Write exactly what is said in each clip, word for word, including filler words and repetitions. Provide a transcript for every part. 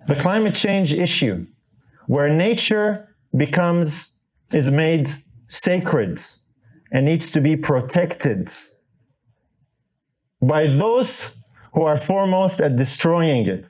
The climate change issue, where nature becomes, is made sacred and needs to be protected by those who are foremost at destroying it.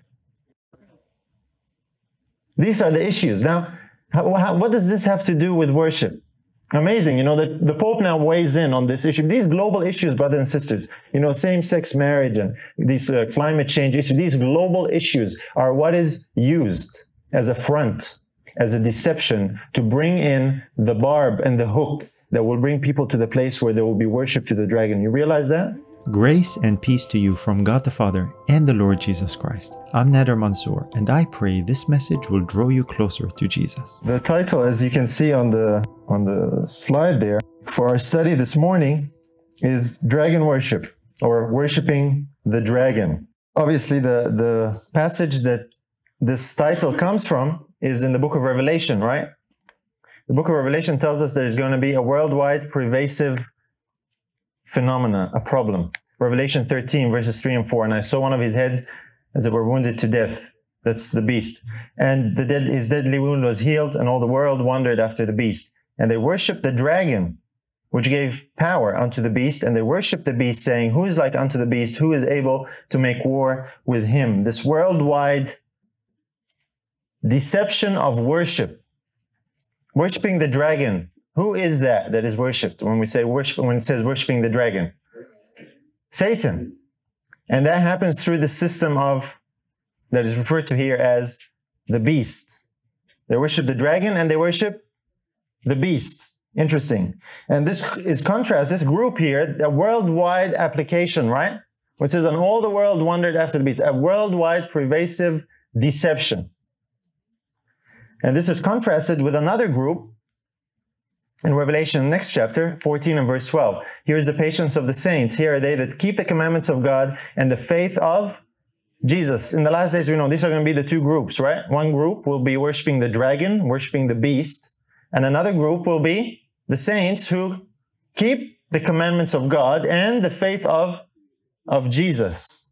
These are the issues. Now, how, how, what does this have to do with worship? Amazing, you know, the, the Pope now weighs in on this issue. These global issues, brothers and sisters, you know, same-sex marriage and these uh, climate change issues, these global issues are what is used as a front, as a deception to bring in the barb and the hook that will bring people to the place where there will be worship to the dragon. You realize that? Grace and peace to you from God the Father and the Lord Jesus Christ. I'm Nader Mansour, and I pray this message will draw you closer to Jesus. The title, as you can see on the on the slide there, for our study this morning is Dragon Worship, or Worshipping the Dragon. Obviously, the, the passage that this title comes from is in the book of Revelation, right? The book of Revelation tells us there's going to be a worldwide pervasive phenomena, a problem. Revelation thirteen, verses three and four. And I saw one of his heads as it were wounded to death. That's the beast. And the dead, his deadly wound was healed, and all the world wondered after the beast. And they worshipped the dragon, which gave power unto the beast. And they worshipped the beast, saying, who is like unto the beast? Who is able to make war with him? This worldwide deception of worship. Worshipping the dragon. Who is that that is worshipped when we say worship, when it says worshipping the dragon? Satan. And that happens through the system of, that is referred to here as the beast. They worship the dragon and they worship the beast. Interesting. And this is contrast, this group here, a worldwide application, right? It says, and all the world wondered after the beast. A worldwide pervasive deception. And this is contrasted with another group in Revelation, next chapter, fourteen and verse twelve. Here is the patience of the saints. Here are they that keep the commandments of God and the faith of Jesus. In the last days, we know these are going to be the two groups, right? One group will be worshiping the dragon, worshiping the beast. And another group will be the saints who keep the commandments of God and the faith of, of Jesus.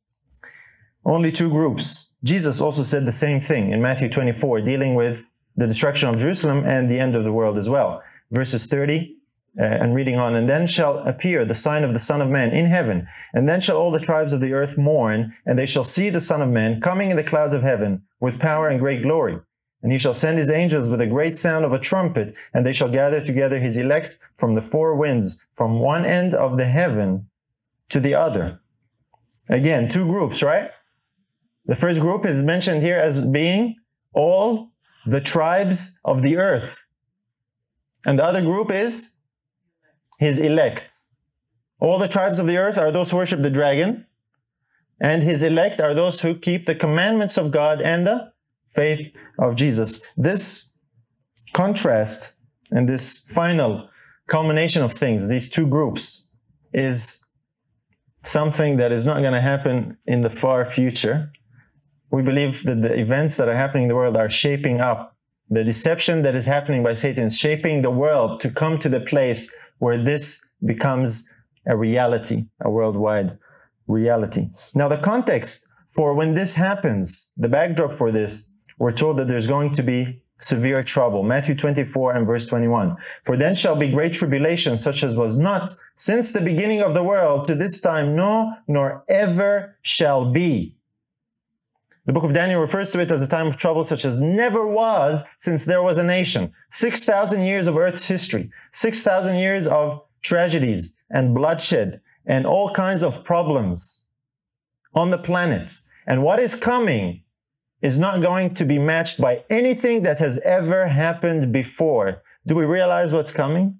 Only two groups. Jesus also said the same thing in Matthew twenty-four, dealing with the destruction of Jerusalem and the end of the world as well. Verses thirty, uh, and reading on, and then shall appear the sign of the Son of Man in heaven, and then shall all the tribes of the earth mourn, and they shall see the Son of Man coming in the clouds of heaven with power and great glory. And he shall send his angels with a great sound of a trumpet, and they shall gather together his elect from the four winds, from one end of the heaven to the other. Again, two groups, right? The first group is mentioned here as being all the tribes of the earth. And the other group is his elect. All the tribes of the earth are those who worship the dragon, and his elect are those who keep the commandments of God and the faith of Jesus. This contrast and this final culmination of things, these two groups, is something that is not going to happen in the far future. We believe that the events that are happening in the world are shaping up. The deception that is happening by Satan is shaping the world to come to the place where this becomes a reality, a worldwide reality. Now, the context for when this happens, the backdrop for this, we're told that there's going to be severe trouble. Matthew twenty-four and verse twenty-one. For then shall be great tribulation, such as was not since the beginning of the world to this time, no, nor ever shall be. The book of Daniel refers to it as a time of trouble such as never was since there was a nation. six thousand years of earth's history. six thousand years of tragedies and bloodshed and all kinds of problems on the planet. And what is coming is not going to be matched by anything that has ever happened before. Do we realize what's coming?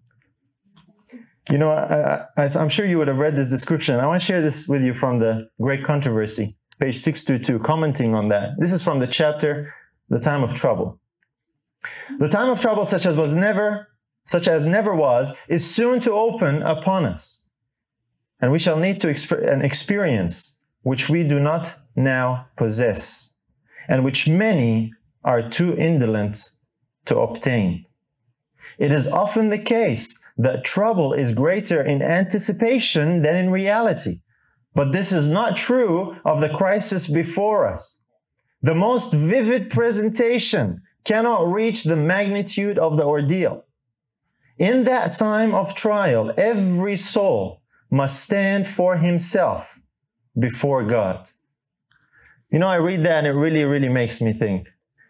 You know, I, I, I'm sure you would have read this description. I want to share this with you from the Great Controversy. Page six twenty-two, commenting on that. This is from the chapter, The Time of Trouble. The time of trouble such as was never, such as never was, is soon to open upon us. And we shall need to exp- an experience which we do not now possess, and which many are too indolent to obtain. It is often the case that trouble is greater in anticipation than in reality. But this is not true of the crisis before us. The most vivid presentation cannot reach the magnitude of the ordeal. In that time of trial, every soul must stand for himself before God. You know, I read that and it really, really makes me think.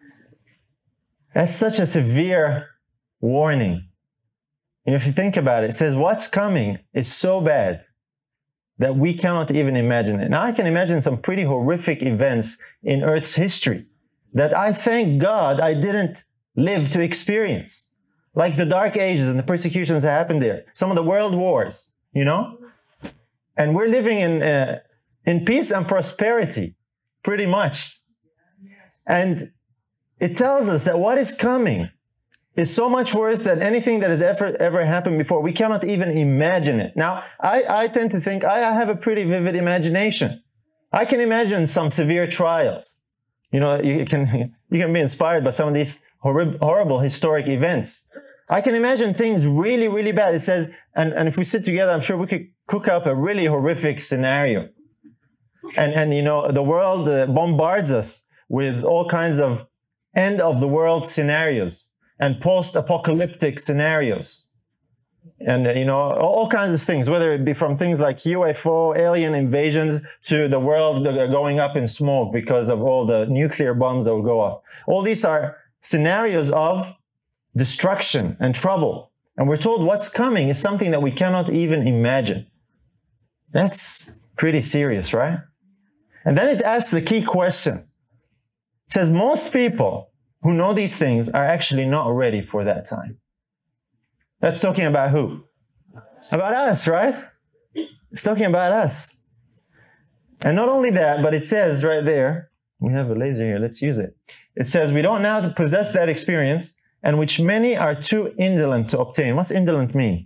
That's such a severe warning. And if you think about it, it says what's coming is so bad that we cannot even imagine it. Now, I can imagine some pretty horrific events in Earth's history that I thank God I didn't live to experience. Like the Dark Ages and the persecutions that happened there. Some of the world wars, you know? And we're living in, uh, in peace and prosperity, pretty much. And it tells us that what is coming is so much worse than anything that has ever, ever happened before. We cannot even imagine it. Now, I, I tend to think I have a pretty vivid imagination. I can imagine some severe trials. You know, you can, you can be inspired by some of these horrible, horrible historic events. I can imagine things really, really bad. It says, and, and if we sit together, I'm sure we could cook up a really horrific scenario. And, and you know, the world uh, bombards us with all kinds of end of the world scenarios and post-apocalyptic scenarios. And, uh, you know, all, all kinds of things, whether it be from things like U F O, alien invasions, to the world going up in smoke because of all the nuclear bombs that will go off. All these are scenarios of destruction and trouble. And we're told what's coming is something that we cannot even imagine. That's pretty serious, right? And then it asks the key question. It says most people who know these things are actually not ready for that time. That's talking about who? About us, right? It's talking about us. And not only that, but it says right there, we have a laser here, let's use it. It says we don't now possess that experience, and which many are too indolent to obtain. What's indolent mean?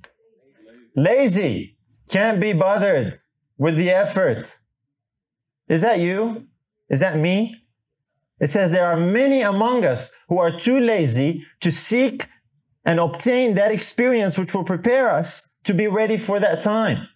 Lazy. Can't be bothered with the effort. Is that you? Is that me? It says there are many among us who are too lazy to seek and obtain that experience which will prepare us to be ready for that time.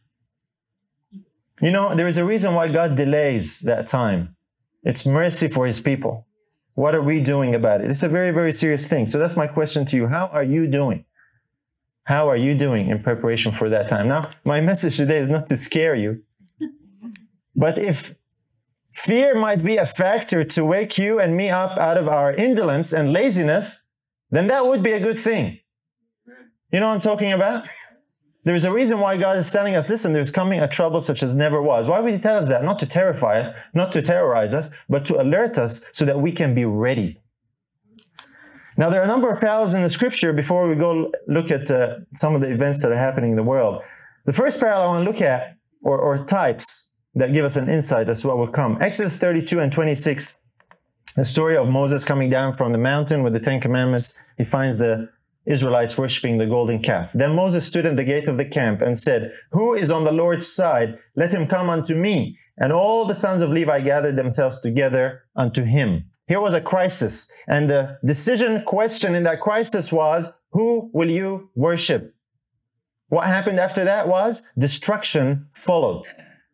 You know, there is a reason why God delays that time. It's mercy for his people. What are we doing about it? It's a very, very serious thing. So that's my question to you. How are you doing? How are you doing in preparation for that time? Now, my message today is not to scare you. But if fear might be a factor to wake you and me up out of our indolence and laziness, then that would be a good thing. You know what I'm talking about? There's a reason why God is telling us, listen, there's coming a trouble such as never was. Why would he tell us that? Not to terrify us, not to terrorize us, but to alert us so that we can be ready. Now, there are a number of parallels in the scripture before we go look at uh, some of the events that are happening in the world. The first parallel I want to look at, or, or types that give us an insight as to what will come. Exodus thirty-two and twenty-six, the story of Moses coming down from the mountain with the Ten Commandments. He finds the Israelites worshiping the golden calf. Then Moses stood at the gate of the camp and said, "Who is on the Lord's side? Let him come unto me." And all the sons of Levi gathered themselves together unto him. Here was a crisis. And the decision question in that crisis was, who will you worship? What happened after that was destruction followed.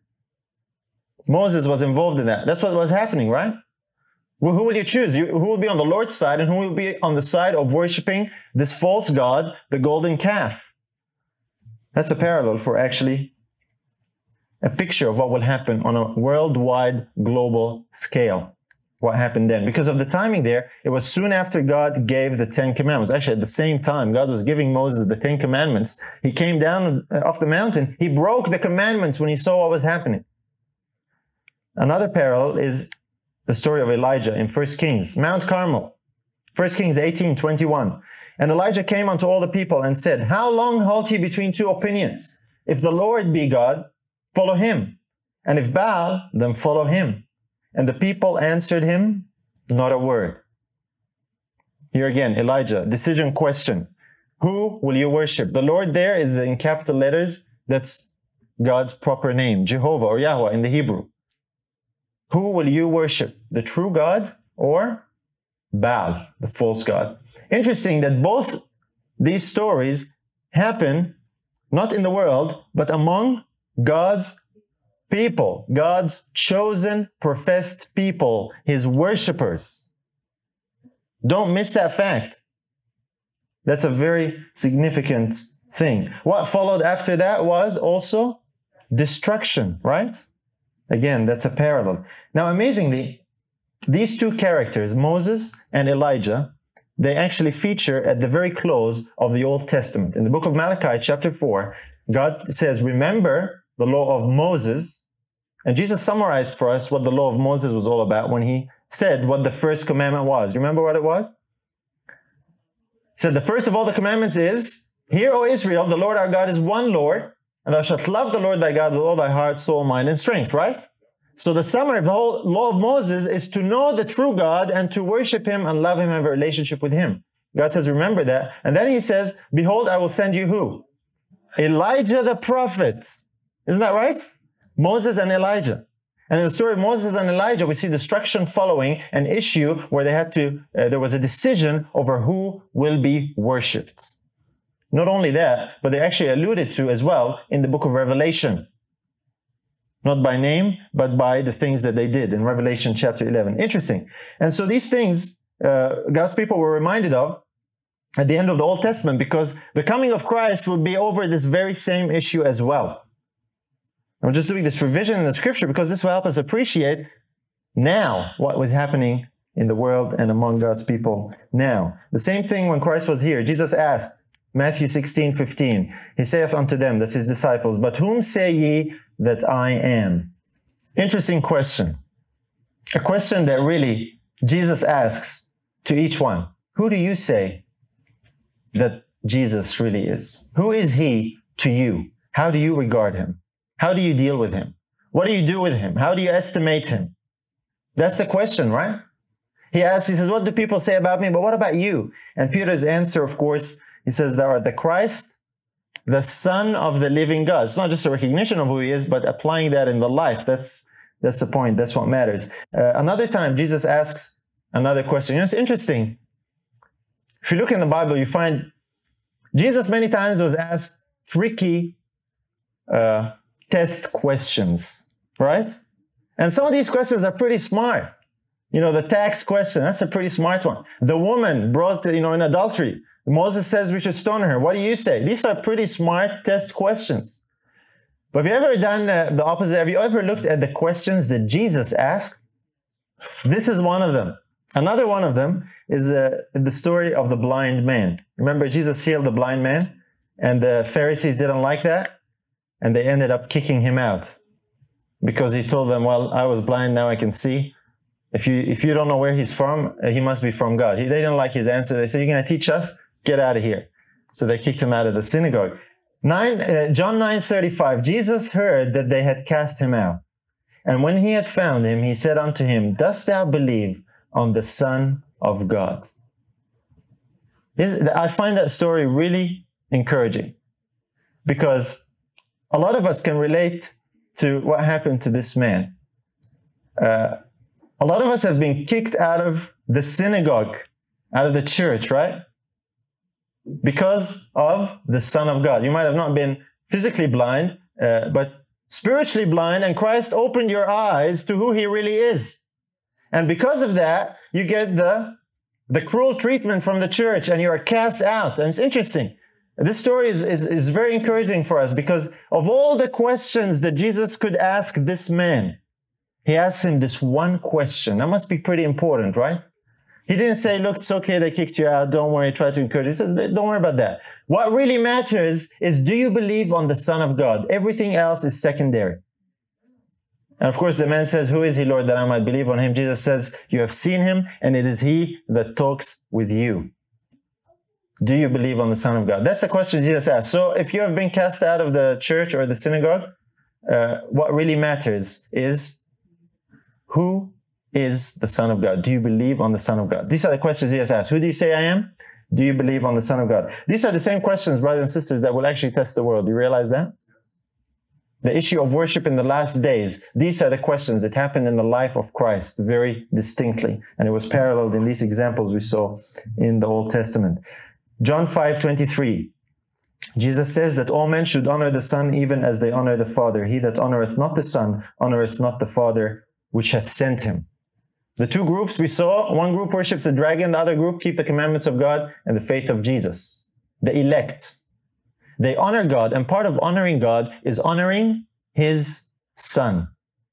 Moses was involved in that. That's what was happening, right? Well, who will you choose? You, who will be on the Lord's side and who will be on the side of worshiping this false god, the golden calf? That's a parallel for actually a picture of what will happen on a worldwide, global scale. What happened then? Because of the timing there, it was soon after God gave the Ten Commandments. Actually, at the same time, God was giving Moses the Ten Commandments. He came down off the mountain. He broke the commandments when he saw what was happening. Another parallel is the story of Elijah in First Kings, Mount Carmel. First Kings eighteen twenty-one. And Elijah came unto all the people and said, "How long halt ye between two opinions? If the Lord be God, follow him. And if Baal, then follow him." And the people answered him, not a word. Here again, Elijah, decision question. Who will you worship? The Lord there is in capital letters. That's God's proper name, Jehovah or Yahweh in the Hebrew. Who will you worship? The true God or Baal, the false god? Interesting that both these stories happen not in the world, but among God's people, God's chosen, professed people, His worshipers. Don't miss that fact. That's a very significant thing. What followed after that was also destruction, right? Again, that's a parallel. Now, amazingly, these two characters, Moses and Elijah, they actually feature at the very close of the Old Testament. In the book of Malachi, chapter four, God says, remember the law of Moses. And Jesus summarized for us what the law of Moses was all about when He said what the first commandment was. You remember what it was? He said, the first of all the commandments is, Hear, O Israel, the Lord our God is one Lord, and thou shalt love the Lord thy God with all thy heart, soul, mind, and strength, right? So the summary of the whole law of Moses is to know the true God and to worship Him and love Him and have a relationship with Him. God says, remember that. And then He says, behold, I will send you who? Elijah the prophet. Isn't that right? Moses and Elijah. And in the story of Moses and Elijah, we see destruction following an issue where they had to, uh, there was a decision over who will be worshipped. Not only that, but they actually alluded to as well in the book of Revelation. Not by name, but by the things that they did in Revelation chapter eleven. Interesting. And so these things, uh, God's people were reminded of at the end of the Old Testament, because the coming of Christ would be over this very same issue as well. I'm just doing this revision in the scripture because this will help us appreciate now what was happening in the world and among God's people now. The same thing when Christ was here. Jesus asked, Matthew sixteen fifteen, He saith unto them, that's His disciples, but whom say ye that I am? Interesting question. A question that really Jesus asks to each one. Who do you say that Jesus really is? Who is He to you? How do you regard Him? How do you deal with Him? What do you do with Him? How do you estimate Him? That's the question, right? He asks, He says, what do people say about me? But what about you? And Peter's answer, of course, he says, thou art the Christ, the Son of the living God. It's not just a recognition of who He is, but applying that in the life. That's, that's the point. That's what matters. Uh, another time, Jesus asks another question. You know, it's interesting. If you look in the Bible, you find Jesus many times was asked tricky uh, test questions, right? And some of these questions are pretty smart. You know, the tax question, that's a pretty smart one. The woman brought, you know, in adultery. Moses says we should stone her. What do you say? These are pretty smart test questions. But have you ever done uh, the opposite? Have you ever looked at the questions that Jesus asked? This is one of them. Another one of them is the, the story of the blind man. Remember, Jesus healed the blind man, and the Pharisees didn't like that, and they ended up kicking Him out because He told them, well, I was blind, now I can see. If you, if you don't know where He's from, uh, He must be from God. He, they didn't like His answer. They said, you're going to teach us? Get out of here. So they kicked Him out of the synagogue. Nine, uh, John nine thirty-five, Jesus heard that they had cast Him out. And when He had found Him, He said unto him, dost thou believe on the Son of God? I find that story really encouraging, because a lot of us can relate to what happened to this man. Uh, a lot of us have been kicked out of the synagogue, out of the church, right? Because of the Son of God. You might have not been physically blind, uh, but spiritually blind, and Christ opened your eyes to who He really is. And because of that, you get the, the cruel treatment from the church, and you are cast out. And it's interesting. This story is, is, is very encouraging for us, because of all the questions that Jesus could ask this man, He asked him this one question. That must be pretty important, right? He didn't say, look, it's okay, they kicked you out, don't worry, try to encourage you. He says, don't worry about that. What really matters is, do you believe on the Son of God? Everything else is secondary. And of course, the man says, who is He, Lord, that I might believe on Him? Jesus says, you have seen Him, and it is He that talks with you. Do you believe on the Son of God? That's the question Jesus asked. So if you have been cast out of the church or the synagogue, uh, what really matters is, who is the Son of God? Do you believe on the Son of God? These are the questions Jesus asked. Who do you say I am? Do you believe on the Son of God? These are the same questions, brothers and sisters, that will actually test the world. Do you realize that? The issue of worship in the last days, these are the questions that happened in the life of Christ very distinctly. And it was paralleled in these examples we saw in the Old Testament. John five twenty-three. Jesus says that all men should honor the Son even as they honor the Father. He that honoreth not the Son honoreth not the Father which hath sent him. The two groups we saw, one group worships the dragon, the other group keep the commandments of God and the faith of Jesus. The elect. They honor God, and part of honoring God is honoring His Son.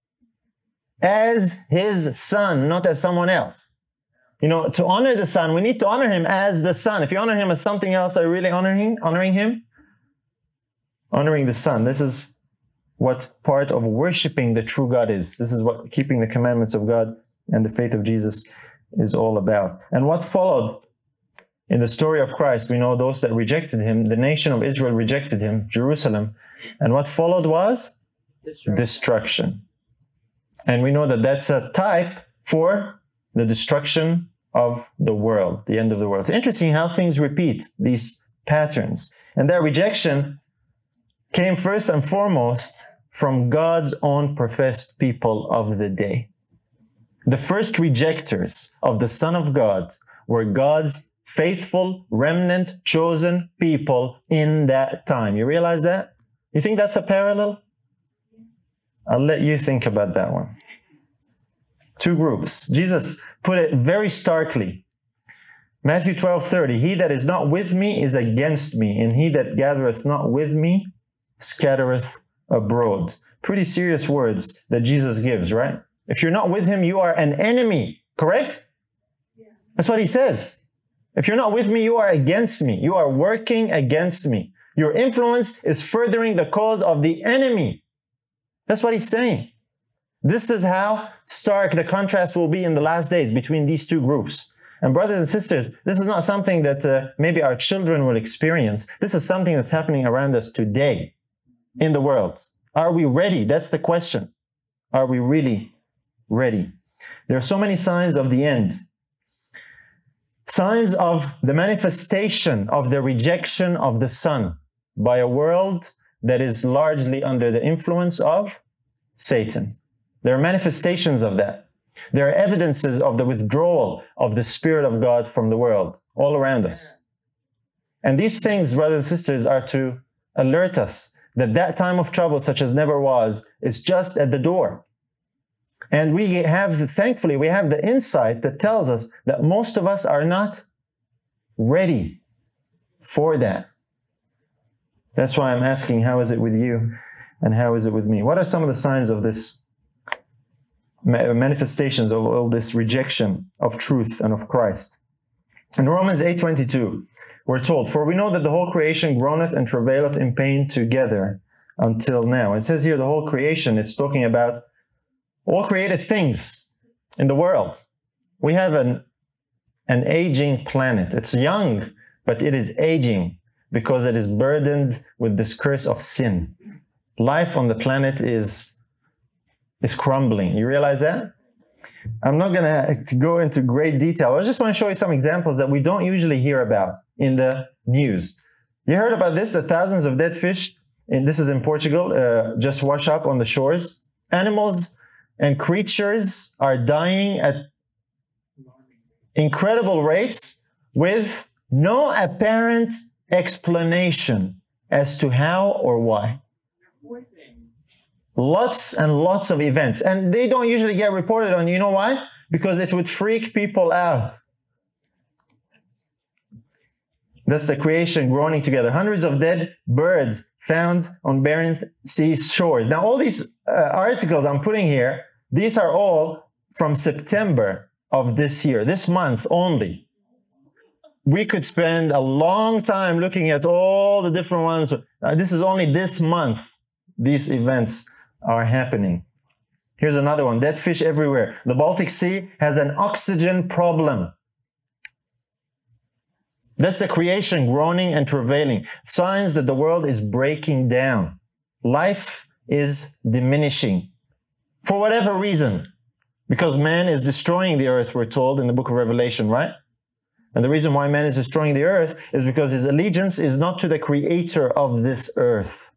As His Son, not as someone else. You know, to honor the Son, we need to honor Him as the Son. If you honor Him as something else, are you really honoring, honoring Him? Honoring the Son. This is what part of worshiping the true God is. This is what keeping the commandments of God and the faith of Jesus is all about. And what followed in the story of Christ, we know those that rejected Him, the nation of Israel rejected Him, Jerusalem. And what followed was destruction. destruction. And we know that that's a type for the destruction of the world, the end of the world. It's interesting how things repeat, these patterns. And that rejection came first and foremost from God's own professed people of the day. The first rejectors of the Son of God were God's faithful, remnant, chosen people in that time. You realize that? You think that's a parallel? I'll let you think about that one. Two groups. Jesus put it very starkly. Matthew twelve thirty, he that is not with me is against me, and he that gathereth not with me scattereth abroad. Pretty serious words that Jesus gives, right? If you're not with Him, you are an enemy, correct? Yeah. That's what He says. If you're not with me, you are against me. You are working against me. Your influence is furthering the cause of the enemy. That's what He's saying. This is how stark the contrast will be in the last days between these two groups. And brothers and sisters, this is not something that uh, maybe our children will experience. This is something that's happening around us today in the world. Are we ready? That's the question. Are we really ready? There are so many signs of the end. Signs of the manifestation of the rejection of the Son by a world that is largely under the influence of Satan. There are manifestations of that. There are evidences of the withdrawal of the Spirit of God from the world all around us. And these things, brothers and sisters, are to alert us that that time of trouble, such as never was, is just at the door. And we have, thankfully, we have the insight that tells us that most of us are not ready for that. That's why I'm asking, how is it with you and how is it with me? What are some of the signs of this manifestations of all this rejection of truth and of Christ? In Romans eight twenty-two, we're told, for we know that the whole creation groaneth and travaileth in pain together until now. It says here the whole creation, it's talking about all created things in the world. We have an, an aging planet. It's young, but it is aging because it is burdened with this curse of sin. Life on the planet is, is crumbling. You realize that? I'm not going to go into great detail. I just want to show you some examples that we don't usually hear about in the news. You heard about this, that thousands of dead fish, and this is in Portugal, uh, just wash up on the shores. Animals and creatures are dying at incredible rates with no apparent explanation as to how or why. Lots and lots of events. And they don't usually get reported on. You know why? Because it would freak people out. That's the creation groaning together. Hundreds of dead birds found on barren sea shores. Now, all these uh, articles I'm putting here, these are all from September of this year, this month only. We could spend a long time looking at all the different ones. Uh, this is only this month, these events are happening. Here's another one, dead fish everywhere. The Baltic Sea has an oxygen problem. That's the creation groaning and travailing. Signs that the world is breaking down. Life is diminishing. For whatever reason. Because man is destroying the earth, we're told in the book of Revelation, right? And the reason why man is destroying the earth is because his allegiance is not to the creator of this earth.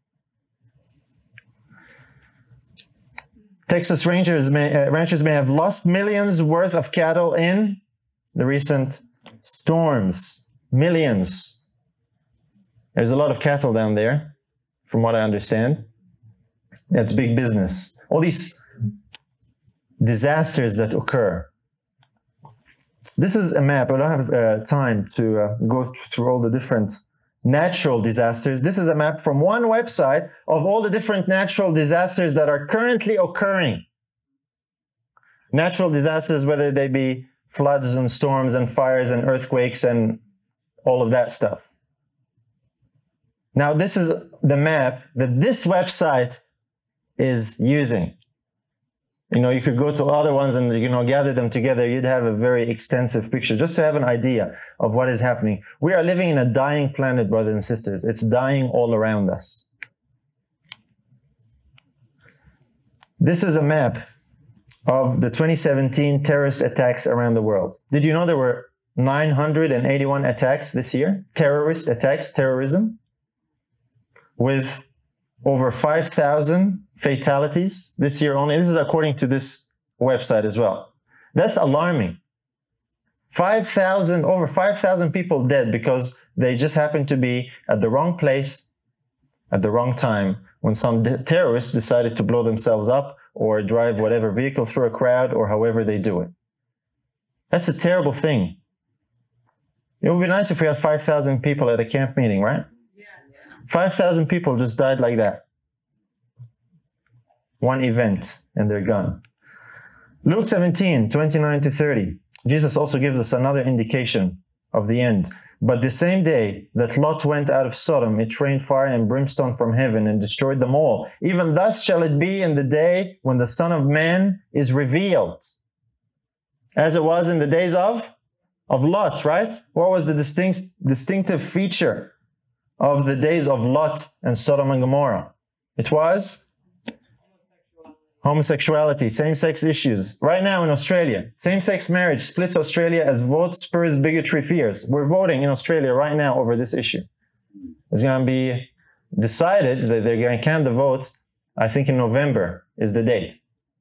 Texas Rangers may, uh, ranchers may have lost millions worth of cattle in the recent storms. Millions. There's a lot of cattle down there, from what I understand. That's big business. All these disasters that occur. This is a map. I don't have uh, time to uh, go through all the different natural disasters. This is a map from one website of all the different natural disasters that are currently occurring. Natural disasters, whether they be floods and storms and fires and earthquakes and all of that stuff. Now, this is the map that this website is using. You know, you could go to other ones and, you know, gather them together. You'd have a very extensive picture just to have an idea of what is happening. We are living in a dying planet, brothers and sisters. It's dying all around us. This is a map of the twenty seventeen terrorist attacks around the world. Did you know there were nine hundred eighty-one attacks this year? Terrorist attacks, terrorism, with over five thousand fatalities this year only. This is according to this website as well. That's alarming. five thousand, over five thousand people dead because they just happened to be at the wrong place at the wrong time when some terrorists decided to blow themselves up or drive whatever vehicle through a crowd or however they do it. That's a terrible thing. It would be nice if we had five thousand people at a camp meeting, right? five thousand people just died like that. One event, and they're gone. Luke seventeen, twenty-nine to thirty. Jesus also gives us another indication of the end. But the same day that Lot went out of Sodom, it rained fire and brimstone from heaven and destroyed them all. Even thus shall it be in the day when the Son of Man is revealed. As it was in the days of, of Lot, right? What was the distinct, distinctive feature of the days of Lot and Sodom and Gomorrah? It was homosexuality, same-sex issues. Right now in Australia, same-sex marriage splits Australia as vote spurs bigotry fears. We're voting in Australia right now over this issue. It's going to be decided that they're going to count the votes. I think in November is the date.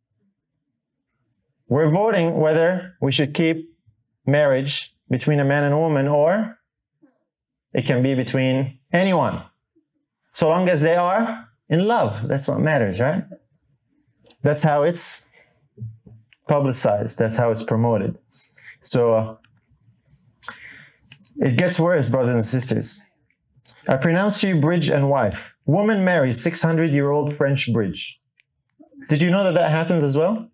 We're voting whether we should keep marriage between a man and a woman, or it can be between anyone, so long as they are in love. That's what matters, right? That's how it's publicized. That's how it's promoted. So uh, it gets worse, brothers and sisters. I pronounce you bridge and wife. Woman marries six hundred year old French bridge. Did you know that that happens as well?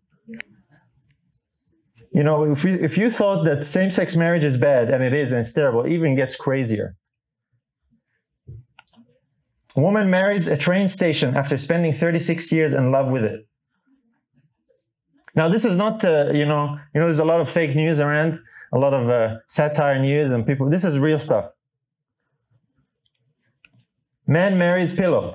You know, if you, if you thought that same-sex marriage is bad, and it is, and it's terrible, it even gets crazier. A woman marries a train station after spending thirty-six years in love with it. Now, this is not, uh, you know, you know, there's a lot of fake news around, a lot of uh, satire news, and people, this is real stuff. Man marries pillow.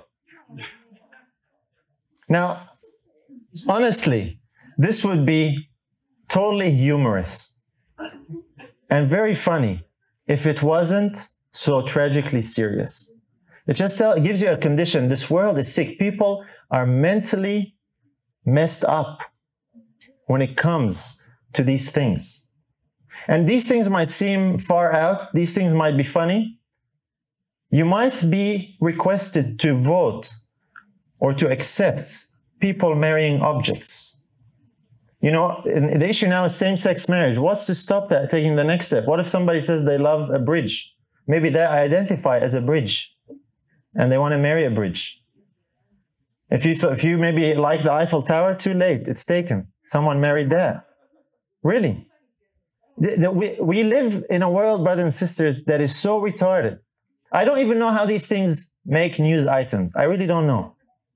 Now, honestly, this would be totally humorous and very funny if it wasn't so tragically serious. It just tell, it gives you a condition. This world is sick. People are mentally messed up when it comes to these things. And these things might seem far out. These things might be funny. You might be requested to vote or to accept people marrying objects. You know, the issue now is same-sex marriage. What's to stop that taking the next step? What if somebody says they love a bridge? Maybe they identify as a bridge and they want to marry a bridge. If you, th- if you maybe like the Eiffel Tower, too late. It's taken. Someone married that. Really? The, the, we, we live in a world, brothers and sisters, that is so retarded. I don't even know how these things make news items. I really don't know.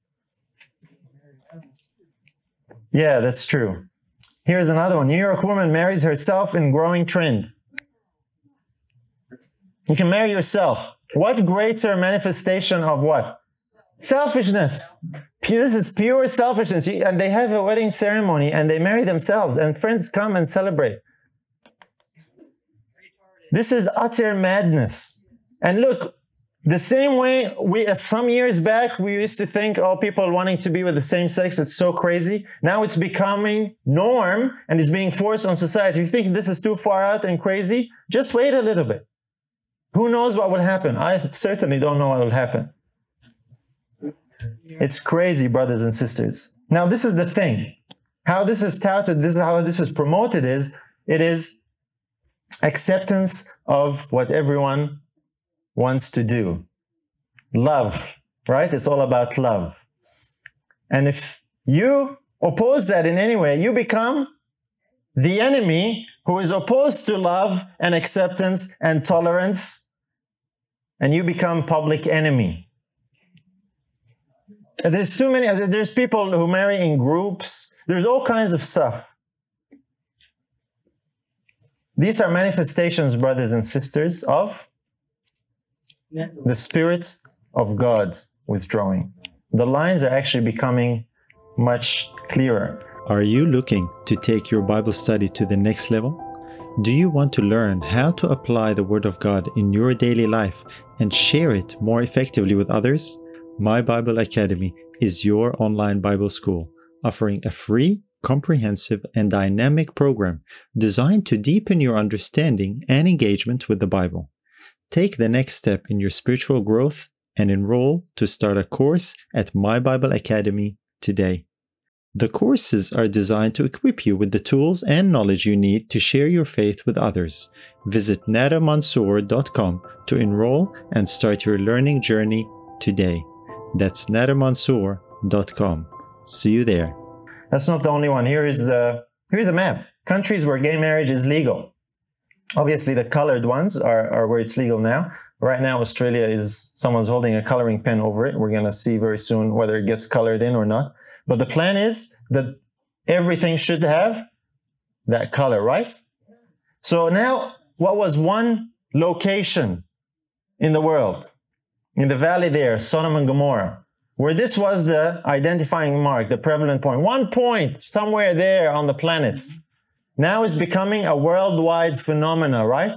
Yeah, that's true. Here's another one. New York woman marries herself in growing trend. You can marry yourself. What greater manifestation of what? Selfishness. This is pure selfishness. And they have a wedding ceremony and they marry themselves and friends come and celebrate. This is utter madness. And look, the same way we, some years back, we used to think, oh, people wanting to be with the same sex, it's so crazy. Now it's becoming norm and is being forced on society. If you think this is too far out and crazy, just wait a little bit. Who knows what will happen? I certainly don't know what will happen. It's crazy, brothers and sisters. Now, this is the thing. How this is touted, this is how this is promoted is, it is acceptance of what everyone wants to do. Love, right? It's all about love. And if you oppose that in any way, you become the enemy who is opposed to love and acceptance and tolerance, and you become public enemy. There's too many, there's people who marry in groups. There's all kinds of stuff. These are manifestations, brothers and sisters, of the Spirit of God withdrawing. The lines are actually becoming much clearer. Are you looking to take your Bible study to the next level? Do you want to learn how to apply the Word of God in your daily life and share it more effectively with others? My Bible Academy is your online Bible school, offering a free, comprehensive, and dynamic program designed to deepen your understanding and engagement with the Bible. Take the next step in your spiritual growth and enroll to start a course at My Bible Academy today. The courses are designed to equip you with the tools and knowledge you need to share your faith with others. Visit nader mansour dot com to enroll and start your learning journey today. That's nader mansour dot com. See you there. That's not the only one. Here is the, here's the map. Countries where gay marriage is legal. Obviously, the colored ones are, are where it's legal now. Right now, Australia is, someone's holding a coloring pen over it. We're going to see very soon whether it gets colored in or not. But the plan is that everything should have that color, right? So now, what was one location in the world, in the valley there, Sodom and Gomorrah, where this was the identifying mark, the prevalent point, one point somewhere there on the planet, now is becoming a worldwide phenomena, right?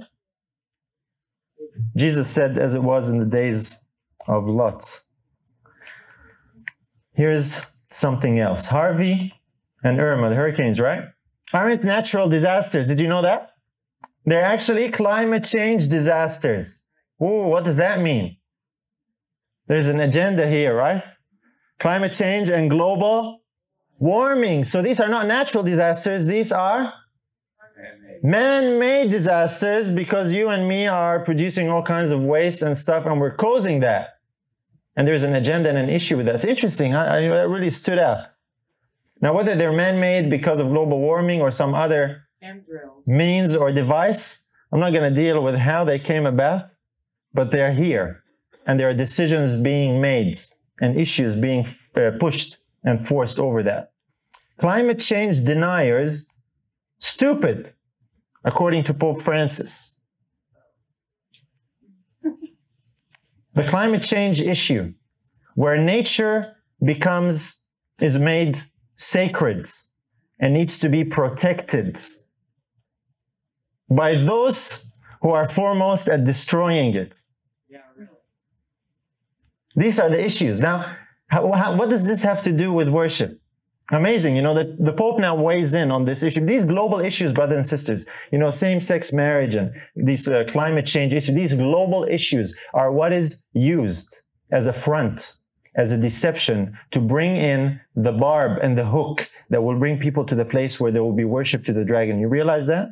Jesus said, as it was in the days of Lot. Here's something else. Harvey and Irma, the hurricanes, right? Aren't natural disasters. Did you know that? They're actually climate change disasters. Ooh, what does that mean? There's an agenda here, right? Climate change and global warming. So these are not natural disasters. These are man-made disasters because you and me are producing all kinds of waste and stuff and we're causing that. And there's an agenda and an issue with that. It's interesting. I, I, that really stood out. Now, whether they're man-made because of global warming or some other means or device, I'm not going to deal with how they came about, but they're here. And there are decisions being made and issues being uh, pushed and forced over that. Climate change deniers, stupid, according to Pope Francis. The climate change issue, where nature becomes, is made sacred and needs to be protected by those who are foremost at destroying it. These are the issues. Now, how, how, what does this have to do with worship? Amazing, you know, that the Pope now weighs in on this issue. These global issues, brothers and sisters, you know, same-sex marriage and these uh, climate change issues, these global issues are what is used as a front, as a deception to bring in the barb and the hook that will bring people to the place where there will be worship to the dragon. You realize that?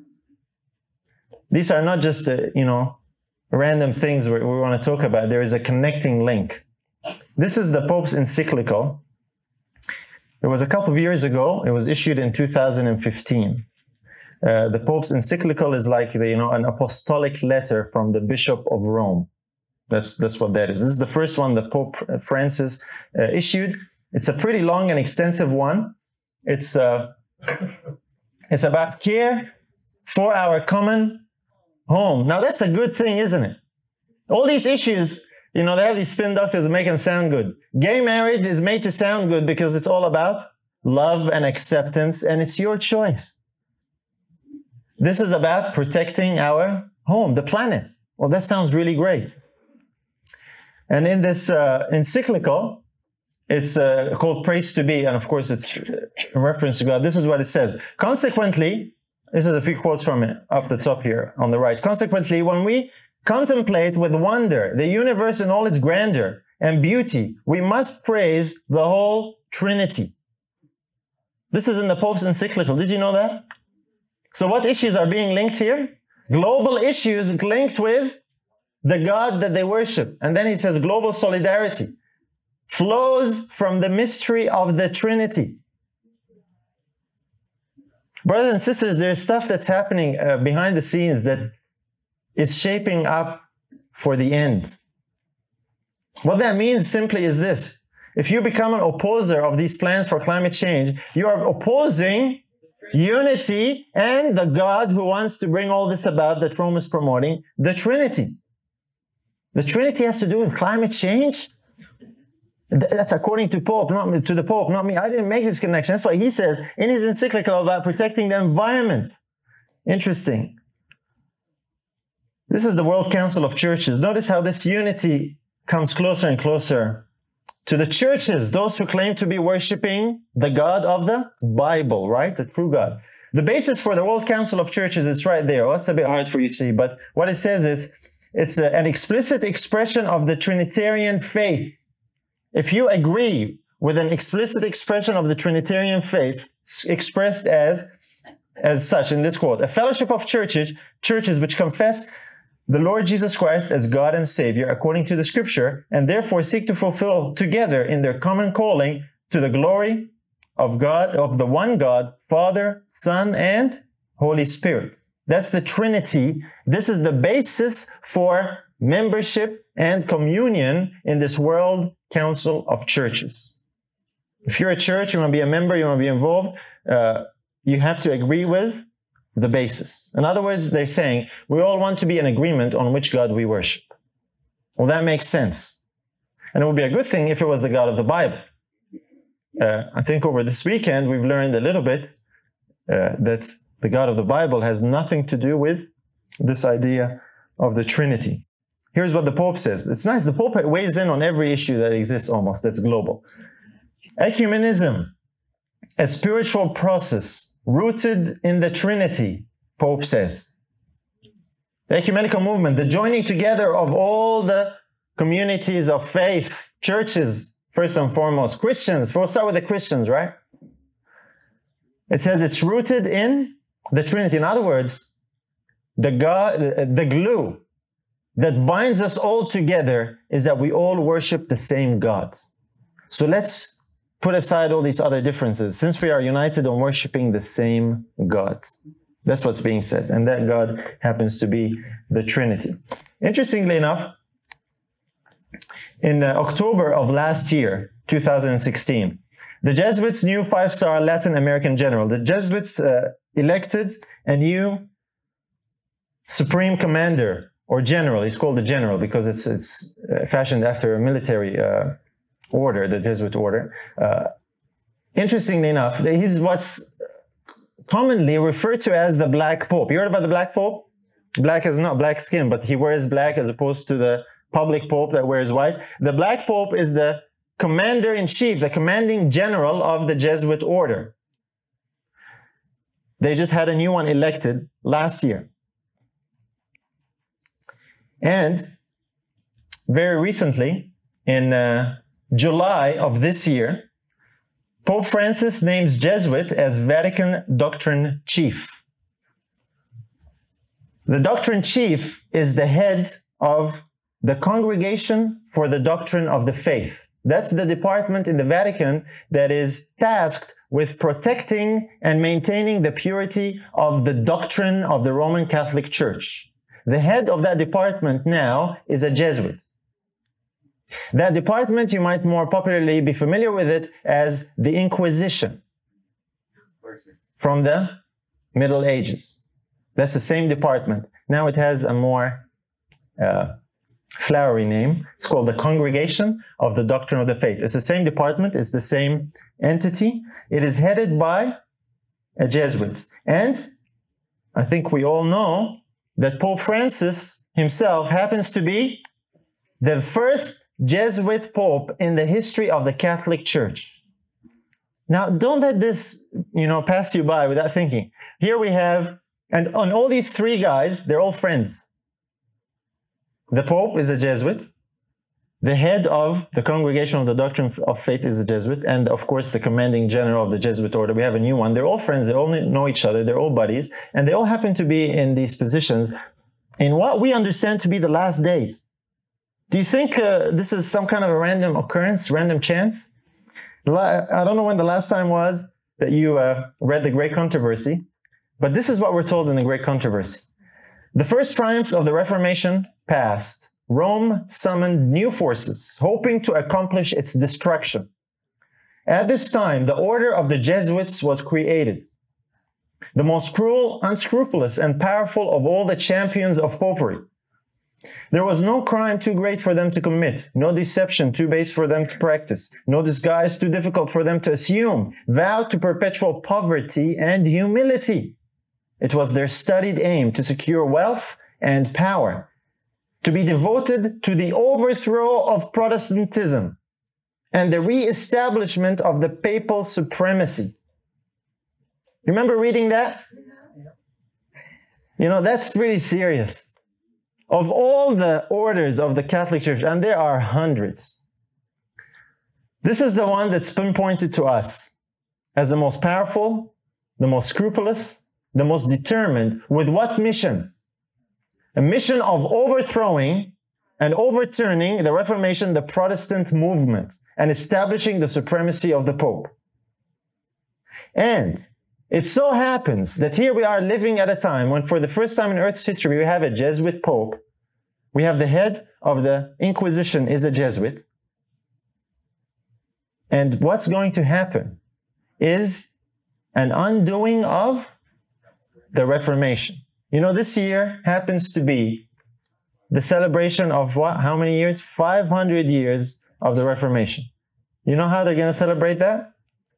These are not just, uh, you know, random things we, we want to talk about. There is a connecting link. This is the Pope's encyclical. It was a couple of years ago. It was issued in two thousand fifteen. Uh, the Pope's encyclical is like the, you know, an apostolic letter from the Bishop of Rome. That's that's what that is. This is the first one that Pope Francis uh, issued. It's a pretty long and extensive one. It's uh, it's about care for our common home. Now that's a good thing, isn't it? All these issues, you know, they have these spin doctors that make them sound good. Gay marriage is made to sound good because it's all about love and acceptance, and it's your choice. This is about protecting our home, the planet. Well, that sounds really great. And in this uh, encyclical, it's uh, called Praise to Be, and of course it's a reference to God. This is what it says. Consequently, this is a few quotes from it up the top here on the right. Consequently, when we contemplate with wonder the universe in all its grandeur and beauty, we must praise the whole Trinity. This is in the Pope's encyclical. Did you know that? So what issues are being linked here? Global issues linked with the God that they worship. And then he says global solidarity flows from the mystery of the Trinity. Brothers and sisters, there's stuff that's happening uh, behind the scenes that is shaping up for the end. What that means simply is this. If you become an opposer of these plans for climate change, you are opposing unity and the God who wants to bring all this about that Rome is promoting, the Trinity. The Trinity has to do with climate change? That's according to Pope, not to the Pope, not me. I didn't make this connection. That's why he says in his encyclical about protecting the environment. Interesting. This is the World Council of Churches. Notice how this unity comes closer and closer to the churches, those who claim to be worshiping the God of the Bible, right? The true God. The basis for the World Council of Churches, it's right there. Well, that's a bit hard for you to see, but what it says is, it's a, an explicit expression of the Trinitarian faith. If you agree with an explicit expression of the Trinitarian faith, expressed as, as such in this quote, a fellowship of churches, churches which confess the Lord Jesus Christ as God and Savior according to the Scripture, and therefore seek to fulfill together in their common calling to the glory of God, of the one God, Father, Son, and Holy Spirit. That's the Trinity. This is the basis for membership and communion in this World Council of Churches. If you're a church, you want to be a member, you want to be involved, uh, you have to agree with the basis. In other words, they're saying, we all want to be in agreement on which God we worship. Well, that makes sense. And it would be a good thing if it was the God of the Bible. Uh, I think over this weekend, we've learned a little bit uh, that the God of the Bible has nothing to do with this idea of the Trinity. Here's what the Pope says. It's nice. The Pope weighs in on every issue that exists almost, that's global. Ecumenism, a spiritual process rooted in the Trinity, Pope says. The ecumenical movement, the joining together of all the communities of faith, churches, first and foremost, Christians. We'll start with the Christians, right? It says it's rooted in the Trinity. In other words, the God, the glue that binds us all together is that we all worship the same God. So let's put aside all these other differences, since we are united on worshiping the same God. That's what's being said. And that God happens to be the Trinity. Interestingly enough, in uh, October of last year, two thousand sixteen, the Jesuits' new five-star Latin American general, the Jesuits uh, elected a new supreme commander or general. He's called the general because it's, it's uh, fashioned after a military uh, order, the Jesuit order. Uh, interestingly enough, he's what's commonly referred to as the Black Pope. You heard about the Black Pope? Black is not black skin, but he wears black as opposed to the public Pope that wears white. The Black Pope is the commander-in-chief, the commanding general of the Jesuit order. They just had a new one elected last year. And very recently, in uh, July of this year, Pope Francis names Jesuit as Vatican Doctrine Chief. The Doctrine Chief is the head of the Congregation for the Doctrine of the Faith. That's the department in the Vatican that is tasked with protecting and maintaining the purity of the doctrine of the Roman Catholic Church. The head of that department now is a Jesuit. That department, you might more popularly be familiar with it as the Inquisition from the Middle Ages. That's the same department. Now it has a more uh, flowery name. It's called the Congregation of the Doctrine of the Faith. It's the same department. It's the same entity. It is headed by a Jesuit. And I think we all know that Pope Francis himself happens to be the first Jesuit Pope in the history of the Catholic Church. Now, don't let this, you know, pass you by without thinking. Here we have, and on all these three guys, they're all friends. The Pope is a Jesuit. The head of the Congregation of the Doctrine of Faith is a Jesuit. And of course, the commanding general of the Jesuit order. We have a new one. They're all friends. They all know each other. They're all buddies. And they all happen to be in these positions in what we understand to be the last days. Do you think uh, this is some kind of a random occurrence, random chance? I don't know when the last time was that you uh, read the Great Controversy, but this is what we're told in the Great Controversy. The first triumphs of the Reformation past, Rome summoned new forces, hoping to accomplish its destruction. At this time, the order of the Jesuits was created, the most cruel, unscrupulous, and powerful of all the champions of popery. There was no crime too great for them to commit, no deception too base for them to practice, no disguise too difficult for them to assume, vowed to perpetual poverty and humility. It was their studied aim to secure wealth and power, to be devoted to the overthrow of Protestantism and the re-establishment of the papal supremacy. Remember reading that? You know, that's pretty serious. Of all the orders of the Catholic Church, and there are hundreds, this is the one that's pinpointed to us as the most powerful, the most scrupulous, the most determined. With what mission? A mission of overthrowing and overturning the Reformation, the Protestant movement, and establishing the supremacy of the Pope. And it so happens that here we are living at a time when for the first time in Earth's history we have a Jesuit Pope. We have the head of the Inquisition is a Jesuit. And what's going to happen is an undoing of the Reformation. You know, this year happens to be the celebration of what? How many years? five hundred years of the Reformation. You know how they're going to celebrate that?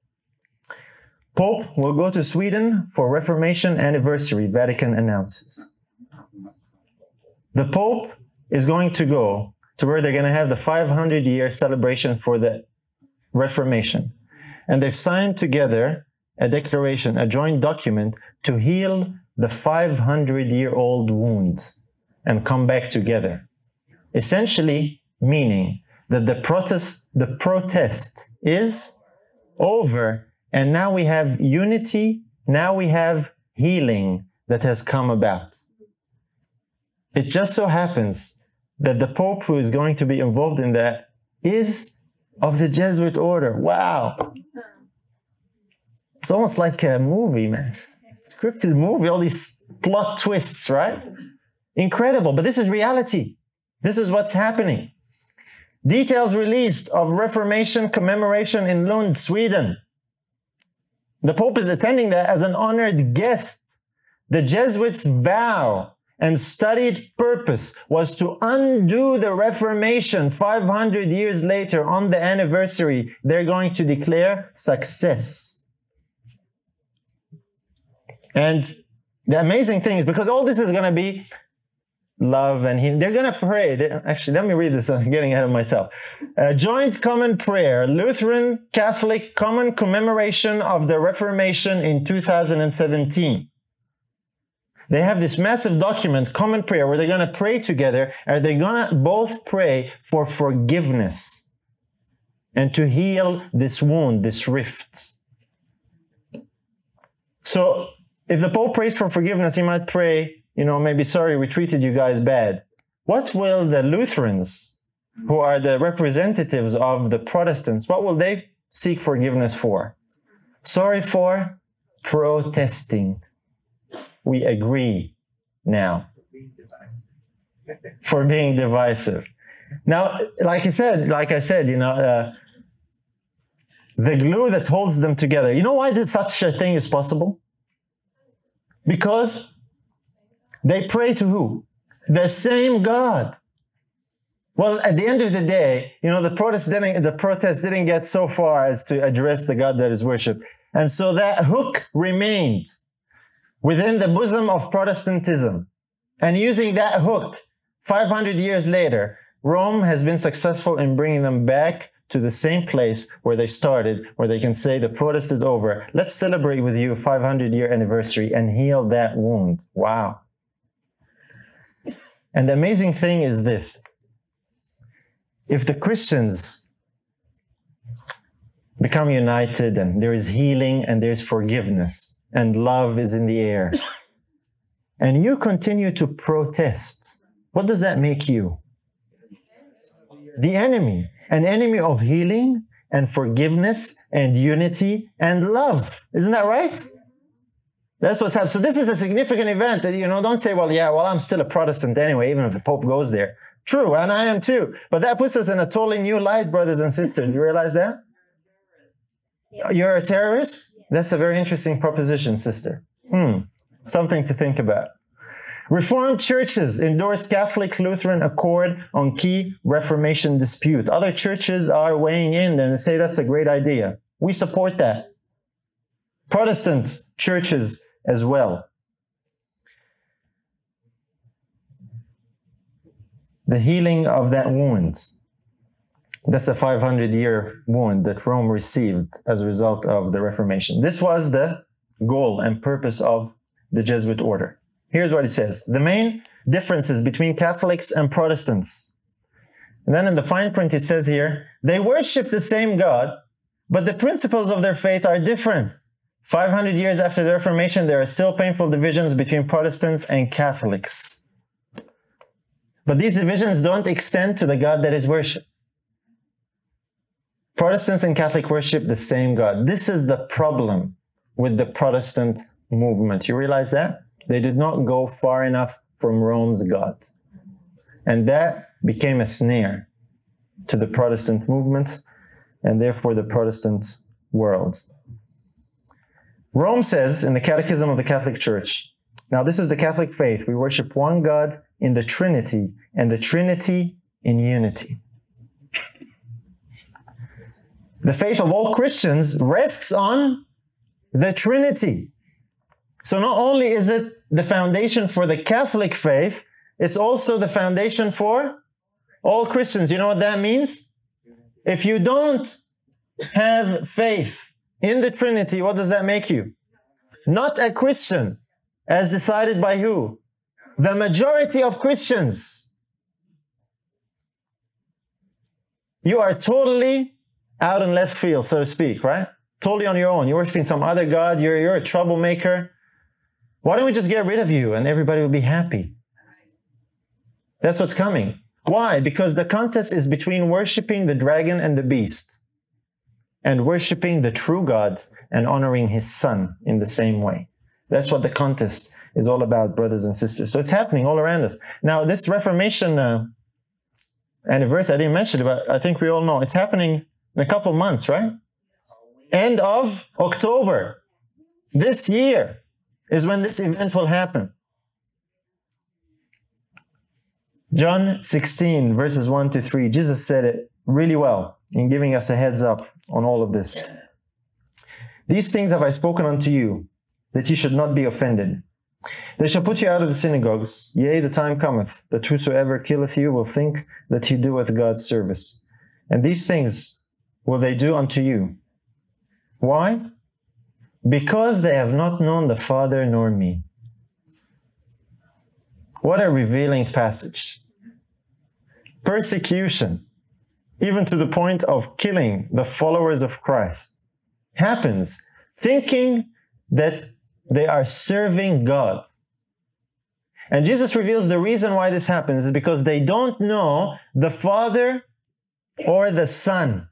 Pope will go to Sweden for Reformation anniversary, Vatican announces. The Pope is going to go to where they're going to have the five hundred year celebration for the Reformation. And they've signed together a declaration, a joint document to heal the five hundred year old wounds and come back together. Essentially meaning that the protest, the protest is over. And now we have unity, now we have healing that has come about. It just so happens that the Pope who is going to be involved in that is of the Jesuit order. Wow. It's almost like a movie, man. Scripted movie, all these plot twists, right? Incredible, but this is reality. This is what's happening. Details released of Reformation commemoration in Lund, Sweden. The Pope is attending that as an honored guest. The Jesuits' vow and studied purpose was to undo the Reformation five hundred years later. On the anniversary, they're going to declare success. And the amazing thing is, because all this is going to be love and healing, they're going to pray. They, actually, let me read this. I'm getting ahead of myself. Uh, joint common prayer, Lutheran Catholic common commemoration of the Reformation in two thousand seventeen. They have this massive document, common prayer, where they're going to pray together, and they're going to both pray for forgiveness and to heal this wound, this rift. So if the Pope prays for forgiveness, he might pray, you know, maybe, sorry, we treated you guys bad. What will the Lutherans, who are the representatives of the Protestants, what will they seek forgiveness for? Sorry for protesting. We agree now. For being divisive. Now, like I said, like I said, you know, uh, the glue that holds them together. You know why this such a thing is possible? Because they pray to who? The same God. Well, at the end of the day, you know, the protest didn't, the protest didn't get so far as to address the God that is worshipped. And so that hook remained within the bosom of Protestantism. And using that hook, five hundred years later, Rome has been successful in bringing them back to the same place where they started, where they can say the protest is over. Let's celebrate with you five hundred year anniversary and heal that wound. Wow. And the amazing thing is this. If the Christians become united and there is healing and there's forgiveness and love is in the air, and you continue to protest, what does that make you? The enemy. An enemy of healing and forgiveness and unity and love. Isn't that right? That's what's happening. So this is a significant event that, you know, don't say, well, yeah, well, I'm still a Protestant anyway, even if the Pope goes there. True, and I am too. But that puts us in a totally new light, brothers and sisters. You realize that? You're a terrorist? That's a very interesting proposition, sister. Hmm. Something to think about. Reformed churches endorse Catholic-Lutheran accord on key Reformation dispute. Other churches are weighing in and say that's a great idea. We support that. Protestant churches as well. The healing of that wound. That's a five hundred year wound that Rome received as a result of the Reformation. This was the goal and purpose of the Jesuit order. Here's what it says. The main differences between Catholics and Protestants. And then in the fine print it says here, they worship the same God, but the principles of their faith are different. five hundred years after the Reformation, there are still painful divisions between Protestants and Catholics. But these divisions don't extend to the God that is worshipped. Protestants and Catholic worship the same God. This is the problem with the Protestant movement. You realize that? They did not go far enough from Rome's God. And that became a snare to the Protestant movement and therefore the Protestant world. Rome says in the Catechism of the Catholic Church, now this is the Catholic faith, we worship one God in the Trinity and the Trinity in unity. The faith of all Christians rests on the Trinity. So not only is it the foundation for the Catholic faith, it's also the foundation for all Christians. You know what that means? If you don't have faith in the Trinity, what does that make you? Not a Christian, as decided by who? The majority of Christians. You are totally out in left field, so to speak, right? Totally on your own. You're worshiping some other God. You're, you're a troublemaker. Why don't we just get rid of you and everybody will be happy? That's what's coming. Why? Because the contest is between worshiping the dragon and the beast and worshiping the true God and honoring his son in the same way. That's what the contest is all about, brothers and sisters. So it's happening all around us. Now, this Reformation uh, anniversary, I didn't mention it, but I think we all know it's happening in a couple months, right? End of October. This year is when this event will happen. John sixteen, verses one to three. Jesus said it really well in giving us a heads up on all of this. These things have I spoken unto you, that ye should not be offended. They shall put you out of the synagogues. Yea, the time cometh, that whosoever killeth you will think that he doeth God's service. And these things will they do unto you. Why? Because they have not known the Father nor me. What a revealing passage. Persecution, even to the point of killing the followers of Christ, happens thinking that they are serving God. And Jesus reveals the reason why this happens is because they don't know the Father or the Son.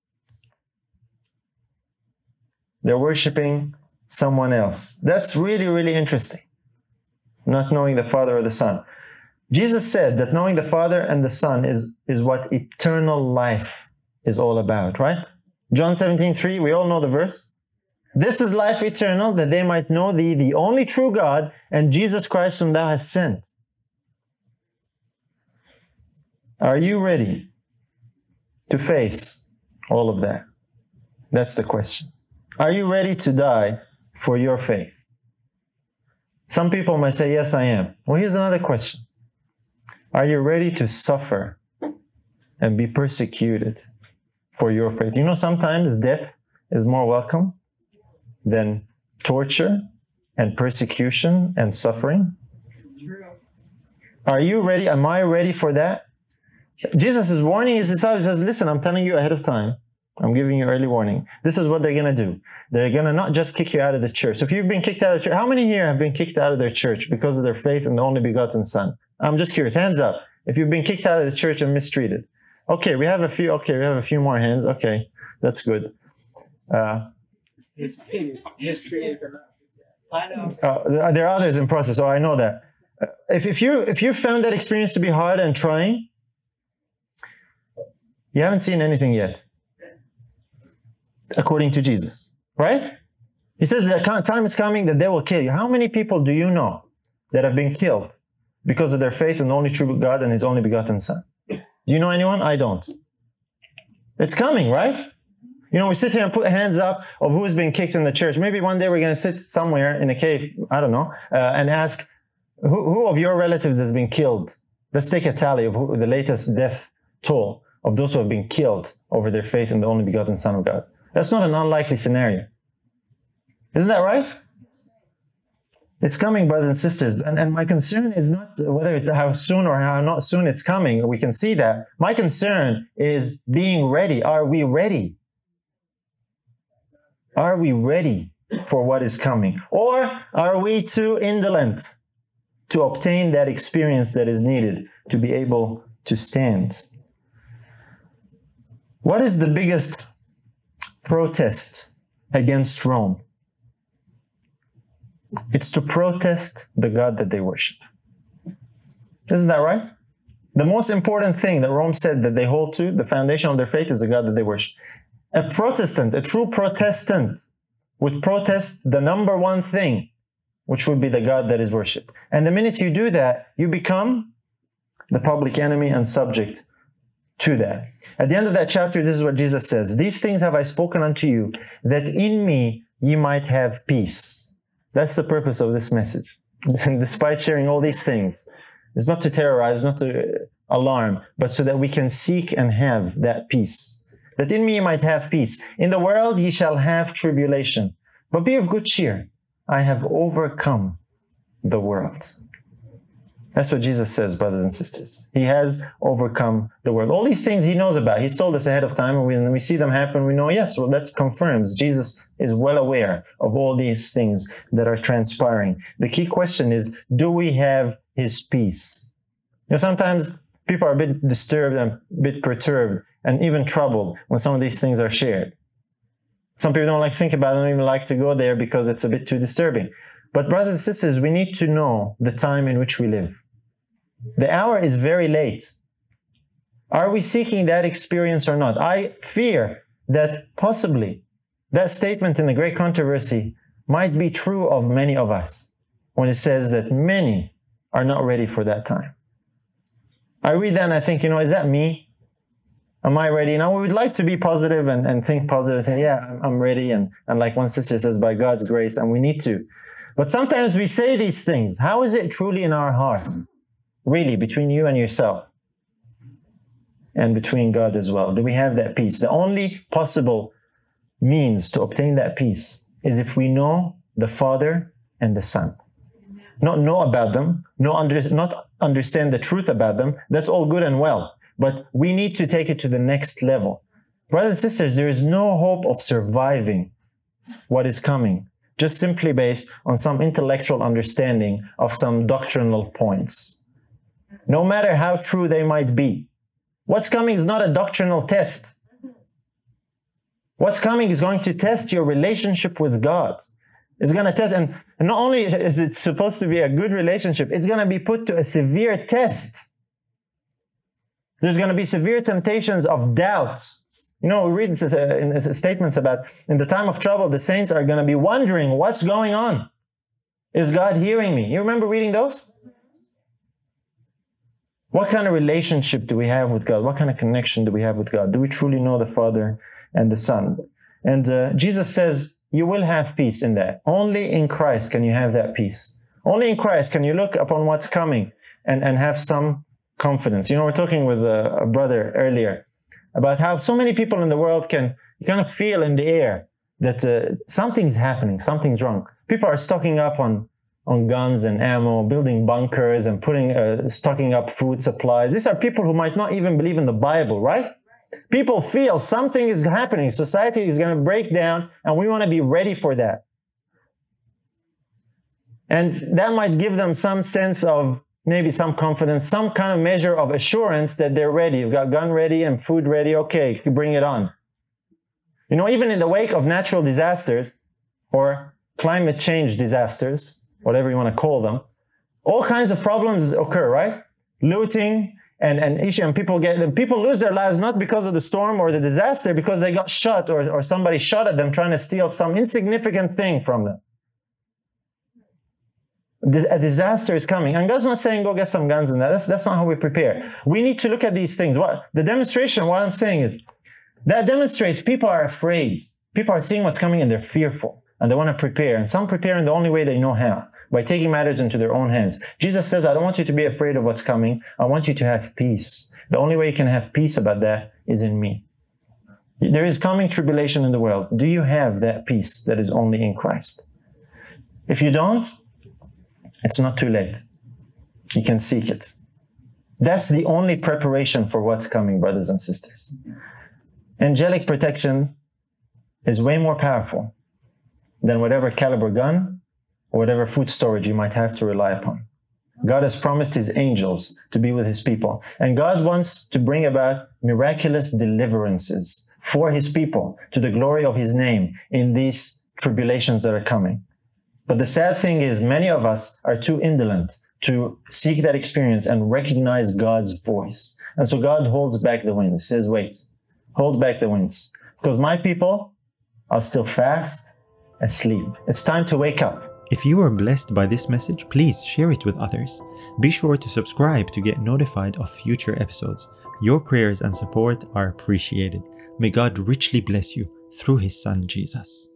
They're worshiping someone else. That's really, really interesting. Not knowing the Father or the Son. Jesus said that knowing the Father and the Son is, is what eternal life is all about, right? John seventeen three, we all know the verse. This is life eternal, that they might know thee, the only true God, and Jesus Christ whom thou hast sent. Are you ready to face all of that? That's the question. Are you ready to die for your faith? Some people might say, yes, I am. Well, here's another question. Are you ready to suffer and be persecuted for your faith? You know, sometimes death is more welcome than torture and persecution and suffering. Are you ready? Am I ready for that? Jesus is warning his disciples. He says, listen, I'm telling you ahead of time. I'm giving you early warning. This is what they're going to do. They're going to not just kick you out of the church. So if you've been kicked out of the church, how many here have been kicked out of their church because of their faith in the only begotten Son? I'm just curious. Hands up. If you've been kicked out of the church and mistreated. Okay, we have a few. Okay, we have a few more hands. Okay, that's good. Uh, uh, there are others in process. Oh, I know that. Uh, if, if you if you found that experience to be hard and trying, you haven't seen anything yet. According to Jesus, right? He says the time is coming that they will kill you. How many people do you know that have been killed because of their faith in the only true God and His only begotten Son? Do you know anyone? I don't. It's coming, right? You know, we sit here and put hands up of who's been kicked in the church. Maybe one day we're going to sit somewhere in a cave, I don't know, uh, and ask, who, who of your relatives has been killed? Let's take a tally of who, the latest death toll of those who have been killed over their faith in the only begotten Son of God. That's not an unlikely scenario. Isn't that right? It's coming, brothers and sisters. And, and my concern is not whether it, how soon or how not soon it's coming. We can see that. My concern is being ready. Are we ready? Are we ready for what is coming? Or are we too indolent to obtain that experience that is needed to be able to stand? What is the biggest protest against Rome? It's to protest the God that they worship. Isn't that right? The most important thing that Rome said that they hold to, the foundation of their faith, is the God that they worship. A Protestant, a true Protestant, would protest the number one thing, which would be the God that is worshipped. And the minute you do that, you become the public enemy and subject to that. At the end of that chapter, this is what Jesus says. These things have I spoken unto you, that in me ye might have peace. That's the purpose of this message. Despite sharing all these things, it's not to terrorize, not to alarm, but so that we can seek and have that peace. That in me ye might have peace. In the world ye shall have tribulation, but be of good cheer. I have overcome the world. That's what Jesus says, brothers and sisters. He has overcome the world. All these things He knows about. He's told us ahead of time, and when we see them happen, we know, yes, well, that confirms Jesus is well aware of all these things that are transpiring. The key question is, do we have His peace? You know, sometimes people are a bit disturbed and a bit perturbed and even troubled when some of these things are shared. Some people don't like to think about it, don't even like to go there because it's a bit too disturbing. But brothers and sisters, we need to know the time in which we live. The hour is very late. Are we seeking that experience or not? I fear that possibly that statement in the Great Controversy might be true of many of us when it says that many are not ready for that time. I read that and I think, you know, is that me? Am I ready? Now, we would like to be positive and, and think positive and say, yeah, I'm ready. And, and like one sister says, by God's grace, and we need to. But sometimes we say these things. How is it truly in our heart? Really, between you and yourself, and between God as well. Do we have that peace? The only possible means to obtain that peace is if we know the Father and the Son. Not know about them, not, under, not understand the truth about them. That's all good and well. But we need to take it to the next level. Brothers and sisters, there is no hope of surviving what is coming, just simply based on some intellectual understanding of some doctrinal points. No matter how true they might be. What's coming is not a doctrinal test. What's coming is going to test your relationship with God. It's going to test, and not only is it supposed to be a good relationship, it's going to be put to a severe test. There's going to be severe temptations of doubt. You know, we read in statements about, in the time of trouble, the saints are going to be wondering, what's going on? Is God hearing me? You remember reading those? What kind of relationship do we have with God? What kind of connection do we have with God? Do we truly know the Father and the Son? And uh, Jesus says, you will have peace in that. Only in Christ can you have that peace. Only in Christ can you look upon what's coming and, and have some confidence. You know, we're talking with a, a brother earlier about how so many people in the world can you kind of feel in the air that uh, something's happening, something's wrong. People are stocking up on, on guns and ammo, building bunkers and putting, uh, stocking up food supplies. These are people who might not even believe in the Bible, right? People feel something is happening. Society is going to break down, and we want to be ready for that. And that might give them some sense of maybe some confidence, some kind of measure of assurance that they're ready. You've got gun ready and food ready. Okay, you bring it on. You know, even in the wake of natural disasters or climate change disasters, whatever you want to call them, all kinds of problems occur, right? Looting and, and issue, and people get, and people lose their lives not because of the storm or the disaster, because they got shot or, or somebody shot at them trying to steal some insignificant thing from them. A disaster is coming. And God's not saying go get some guns and that. That's, that's not how we prepare. We need to look at these things. What the demonstration, what I'm saying is, that demonstrates people are afraid. People are seeing what's coming and they're fearful. And they want to prepare. And some prepare in the only way they know how, by taking matters into their own hands. Jesus says, I don't want you to be afraid of what's coming. I want you to have peace. The only way you can have peace about that is in me. There is coming tribulation in the world. Do you have that peace that is only in Christ? If you don't, it's not too late. You can seek it. That's the only preparation for what's coming, brothers and sisters. Angelic protection is way more powerful than whatever caliber gun or whatever food storage you might have to rely upon. God has promised his angels to be with his people. And God wants to bring about miraculous deliverances for his people to the glory of his name in these tribulations that are coming. But the sad thing is, many of us are too indolent to seek that experience and recognize God's voice. And so God holds back the winds. He says, wait, hold back the winds. Because my people are still fast asleep. It's time to wake up. If you are blessed by this message, please share it with others. Be sure to subscribe to get notified of future episodes. Your prayers and support are appreciated. May God richly bless you through his Son, Jesus.